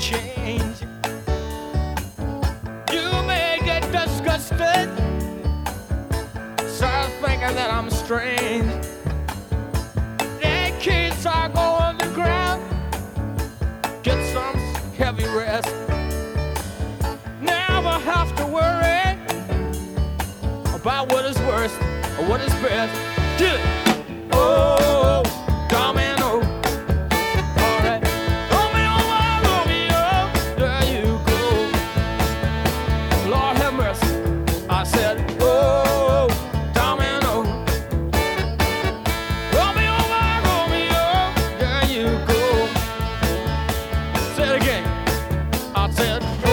change. You may get disgusted, start thinking that I'm strange. The kids are going to ground, get some heavy rest. Never have to worry about what is worst or what is best. Do it. Oh, domino. All right. Romeo, Romeo, there you go. Lord have mercy. I said, oh, domino. Romeo, Romeo, there you go. Say it again. I said, oh,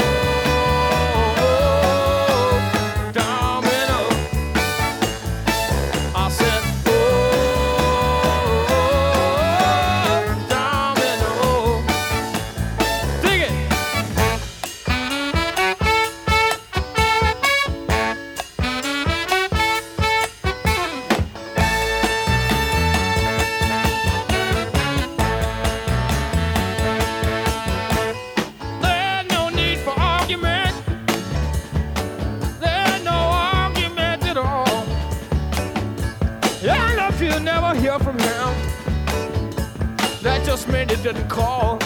domino. I said, oh, domino. Dig it. There's no need for argument. There's no argument at all. And if you never hear from him, that just means he didn't call.